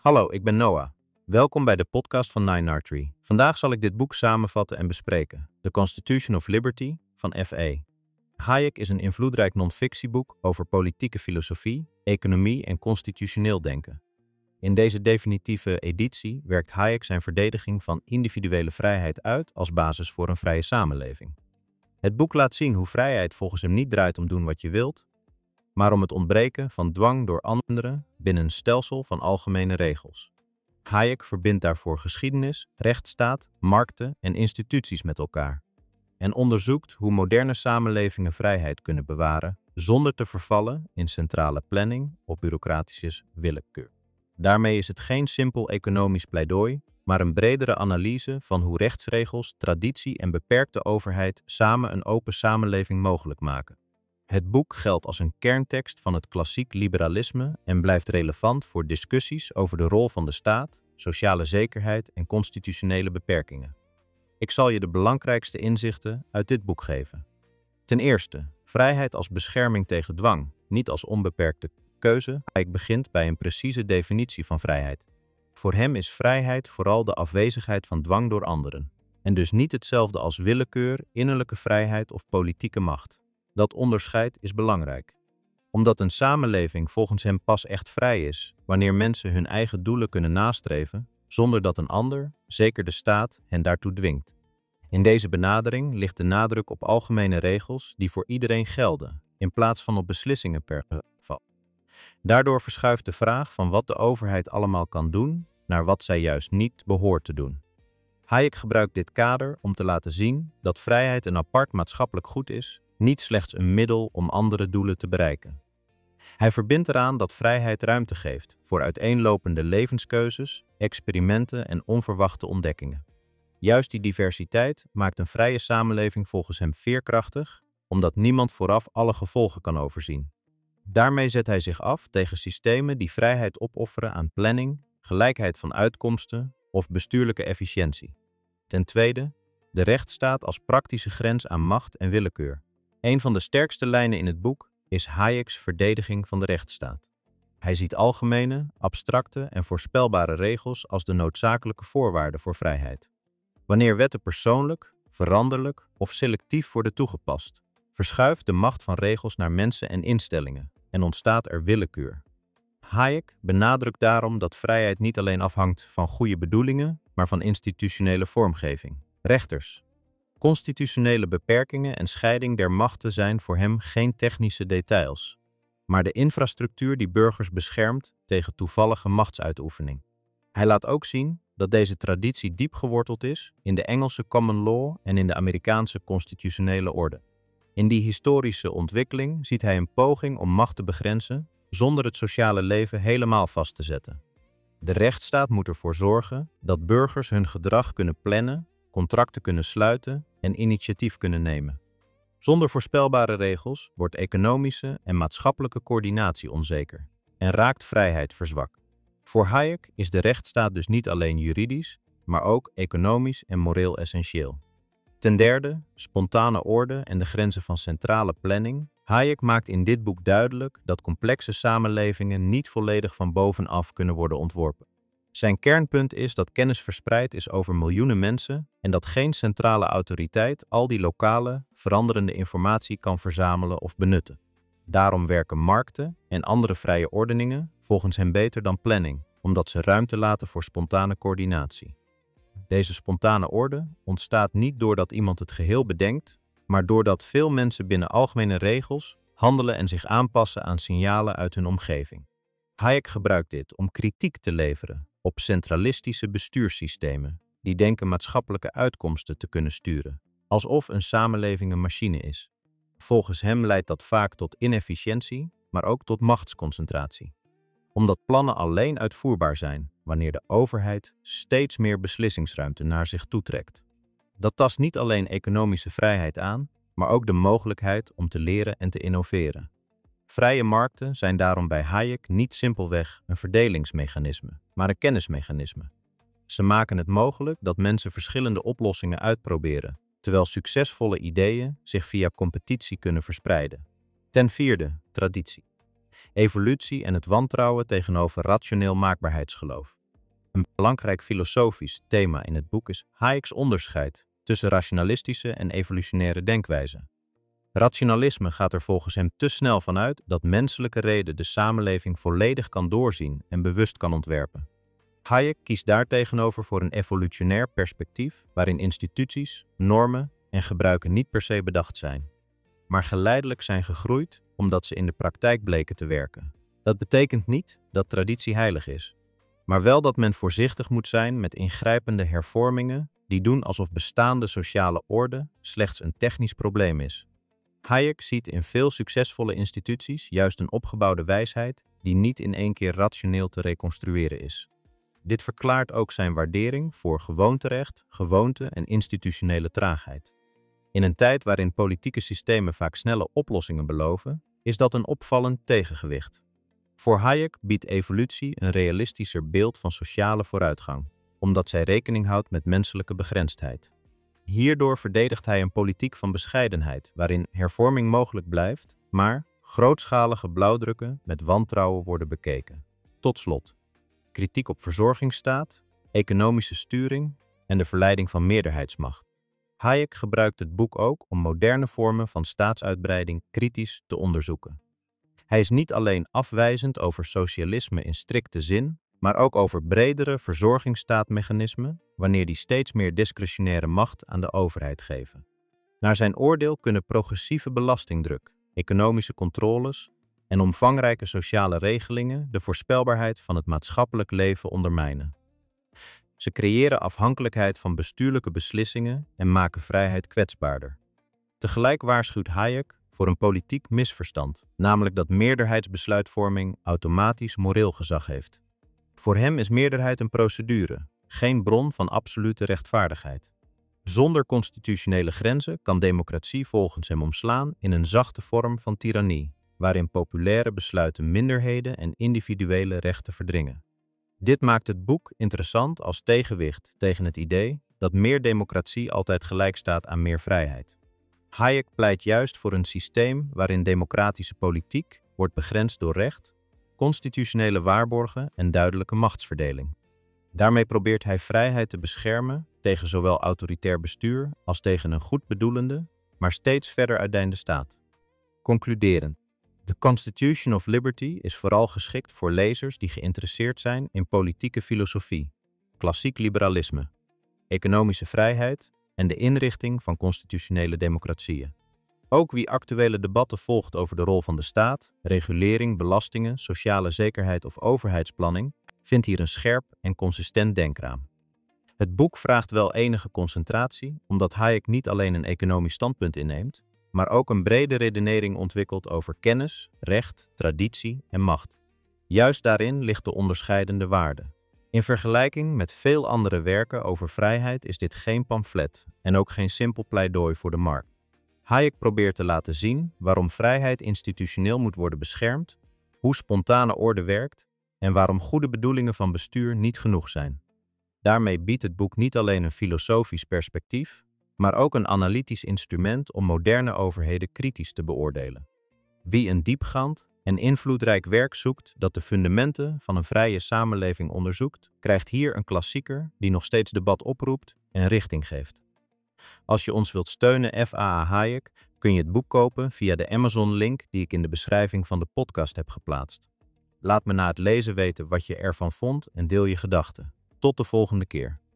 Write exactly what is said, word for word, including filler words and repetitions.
Hallo, ik ben Noah. Welkom bij de podcast van Nine Artery. Vandaag zal ik dit boek samenvatten en bespreken. The Constitution of Liberty van F E Hayek is een invloedrijk non-fictieboek over politieke filosofie, economie en constitutioneel denken. In deze definitieve editie werkt Hayek zijn verdediging van individuele vrijheid uit als basis voor een vrije samenleving. Het boek laat zien hoe vrijheid volgens hem niet draait om doen wat je wilt, maar om het ontbreken van dwang door anderen binnen een stelsel van algemene regels. Hayek verbindt daarvoor geschiedenis, rechtsstaat, markten en instituties met elkaar en onderzoekt hoe moderne samenlevingen vrijheid kunnen bewaren zonder te vervallen in centrale planning of bureaucratische willekeur. Daarmee is het geen simpel economisch pleidooi, maar een bredere analyse van hoe rechtsregels, traditie en beperkte overheid samen een open samenleving mogelijk maken. Het boek geldt als een kerntekst van het klassiek liberalisme en blijft relevant voor discussies over de rol van de staat, sociale zekerheid en constitutionele beperkingen. Ik zal je de belangrijkste inzichten uit dit boek geven. Ten eerste, vrijheid als bescherming tegen dwang, niet als onbeperkte keuze. Hayek begint bij een precieze definitie van vrijheid. Voor hem is vrijheid vooral de afwezigheid van dwang door anderen, en dus niet hetzelfde als willekeur, innerlijke vrijheid of politieke macht. Dat onderscheid is belangrijk, omdat een samenleving volgens hem pas echt vrij is wanneer mensen hun eigen doelen kunnen nastreven, zonder dat een ander, zeker de staat, hen daartoe dwingt. In deze benadering ligt de nadruk op algemene regels die voor iedereen gelden, in plaats van op beslissingen per geval. Daardoor verschuift de vraag van wat de overheid allemaal kan doen, naar wat zij juist niet behoort te doen. Hayek gebruikt dit kader om te laten zien dat vrijheid een apart maatschappelijk goed is, niet slechts een middel om andere doelen te bereiken. Hij verbindt eraan dat vrijheid ruimte geeft voor uiteenlopende levenskeuzes, experimenten en onverwachte ontdekkingen. Juist die diversiteit maakt een vrije samenleving volgens hem veerkrachtig, omdat niemand vooraf alle gevolgen kan overzien. Daarmee zet hij zich af tegen systemen die vrijheid opofferen aan planning, gelijkheid van uitkomsten of bestuurlijke efficiëntie. Ten tweede, de rechtsstaat als praktische grens aan macht en willekeur. Een van de sterkste lijnen in het boek is Hayek's verdediging van de rechtsstaat. Hij ziet algemene, abstracte en voorspelbare regels als de noodzakelijke voorwaarden voor vrijheid. Wanneer wetten persoonlijk, veranderlijk of selectief worden toegepast, verschuift de macht van regels naar mensen en instellingen en ontstaat er willekeur. Hayek benadrukt daarom dat vrijheid niet alleen afhangt van goede bedoelingen, maar van institutionele vormgeving. Rechters. Constitutionele beperkingen en scheiding der machten zijn voor hem geen technische details, maar de infrastructuur die burgers beschermt tegen toevallige machtsuitoefening. Hij laat ook zien dat deze traditie diep geworteld is in de Engelse common law en in de Amerikaanse constitutionele orde. In die historische ontwikkeling ziet hij een poging om macht te begrenzen zonder het sociale leven helemaal vast te zetten. De rechtsstaat moet ervoor zorgen dat burgers hun gedrag kunnen plannen, contracten kunnen sluiten en initiatief kunnen nemen. Zonder voorspelbare regels wordt economische en maatschappelijke coördinatie onzeker en raakt vrijheid verzwakt. Voor Hayek is de rechtsstaat dus niet alleen juridisch, maar ook economisch en moreel essentieel. Ten derde, spontane orde en de grenzen van centrale planning. Hayek maakt in dit boek duidelijk dat complexe samenlevingen niet volledig van bovenaf kunnen worden ontworpen. Zijn kernpunt is dat kennis verspreid is over miljoenen mensen en dat geen centrale autoriteit al die lokale, veranderende informatie kan verzamelen of benutten. Daarom werken markten en andere vrije ordeningen volgens hem beter dan planning, omdat ze ruimte laten voor spontane coördinatie. Deze spontane orde ontstaat niet doordat iemand het geheel bedenkt, maar doordat veel mensen binnen algemene regels handelen en zich aanpassen aan signalen uit hun omgeving. Hayek gebruikt dit om kritiek te leveren op centralistische bestuurssystemen die denken maatschappelijke uitkomsten te kunnen sturen, alsof een samenleving een machine is. Volgens hem leidt dat vaak tot inefficiëntie, maar ook tot machtsconcentratie. Omdat plannen alleen uitvoerbaar zijn wanneer de overheid steeds meer beslissingsruimte naar zich toetrekt. Dat tast niet alleen economische vrijheid aan, maar ook de mogelijkheid om te leren en te innoveren. Vrije markten zijn daarom bij Hayek niet simpelweg een verdelingsmechanisme, maar een kennismechanisme. Ze maken het mogelijk dat mensen verschillende oplossingen uitproberen, terwijl succesvolle ideeën zich via competitie kunnen verspreiden. Ten vierde, traditie. Evolutie en het wantrouwen tegenover rationeel maakbaarheidsgeloof. Een belangrijk filosofisch thema in het boek is Hayek's onderscheid tussen rationalistische en evolutionaire denkwijzen. Rationalisme gaat er volgens hem te snel van uit dat menselijke reden de samenleving volledig kan doorzien en bewust kan ontwerpen. Hayek kiest daartegenover voor een evolutionair perspectief waarin instituties, normen en gebruiken niet per se bedacht zijn, maar geleidelijk zijn gegroeid omdat ze in de praktijk bleken te werken. Dat betekent niet dat traditie heilig is, maar wel dat men voorzichtig moet zijn met ingrijpende hervormingen die doen alsof bestaande sociale orde slechts een technisch probleem is. Hayek ziet in veel succesvolle instituties juist een opgebouwde wijsheid die niet in één keer rationeel te reconstrueren is. Dit verklaart ook zijn waardering voor gewoonterecht, gewoonte en institutionele traagheid. In een tijd waarin politieke systemen vaak snelle oplossingen beloven, is dat een opvallend tegengewicht. Voor Hayek biedt evolutie een realistischer beeld van sociale vooruitgang, omdat zij rekening houdt met menselijke begrensdheid. Hierdoor verdedigt hij een politiek van bescheidenheid, waarin hervorming mogelijk blijft, maar grootschalige blauwdrukken met wantrouwen worden bekeken. Tot slot, kritiek op verzorgingsstaat, economische sturing en de verleiding van meerderheidsmacht. Hayek gebruikt het boek ook om moderne vormen van staatsuitbreiding kritisch te onderzoeken. Hij is niet alleen afwijzend over socialisme in strikte zin, maar ook over bredere verzorgingsstaatmechanismen, wanneer die steeds meer discretionaire macht aan de overheid geven. Naar zijn oordeel kunnen progressieve belastingdruk, economische controles en omvangrijke sociale regelingen de voorspelbaarheid van het maatschappelijk leven ondermijnen. Ze creëren afhankelijkheid van bestuurlijke beslissingen en maken vrijheid kwetsbaarder. Tegelijk waarschuwt Hayek voor een politiek misverstand, namelijk dat meerderheidsbesluitvorming automatisch moreel gezag heeft. Voor hem is meerderheid een procedure, geen bron van absolute rechtvaardigheid. Zonder constitutionele grenzen kan democratie volgens hem omslaan in een zachte vorm van tirannie, waarin populaire besluiten minderheden en individuele rechten verdringen. Dit maakt het boek interessant als tegenwicht tegen het idee dat meer democratie altijd gelijk staat aan meer vrijheid. Hayek pleit juist voor een systeem waarin democratische politiek wordt begrensd door recht, constitutionele waarborgen en duidelijke machtsverdeling. Daarmee probeert hij vrijheid te beschermen tegen zowel autoritair bestuur als tegen een goed bedoelende, maar steeds verder uitdijnde staat. Concluderend. The Constitution of Liberty is vooral geschikt voor lezers die geïnteresseerd zijn in politieke filosofie, klassiek liberalisme, economische vrijheid en de inrichting van constitutionele democratieën. Ook wie actuele debatten volgt over de rol van de staat, regulering, belastingen, sociale zekerheid of overheidsplanning, vindt hier een scherp en consistent denkraam. Het boek vraagt wel enige concentratie, omdat Hayek niet alleen een economisch standpunt inneemt, maar ook een brede redenering ontwikkelt over kennis, recht, traditie en macht. Juist daarin ligt de onderscheidende waarde. In vergelijking met veel andere werken over vrijheid is dit geen pamflet en ook geen simpel pleidooi voor de markt. Hayek probeert te laten zien waarom vrijheid institutioneel moet worden beschermd, hoe spontane orde werkt en waarom goede bedoelingen van bestuur niet genoeg zijn. Daarmee biedt het boek niet alleen een filosofisch perspectief, maar ook een analytisch instrument om moderne overheden kritisch te beoordelen. Wie een diepgaand en invloedrijk werk zoekt dat de fundamenten van een vrije samenleving onderzoekt, krijgt hier een klassieker die nog steeds debat oproept en richting geeft. Als je ons wilt steunen, F A A Hayek, kun je het boek kopen via de Amazon-link die ik in de beschrijving van de podcast heb geplaatst. Laat me na het lezen weten wat je ervan vond en deel je gedachten. Tot de volgende keer.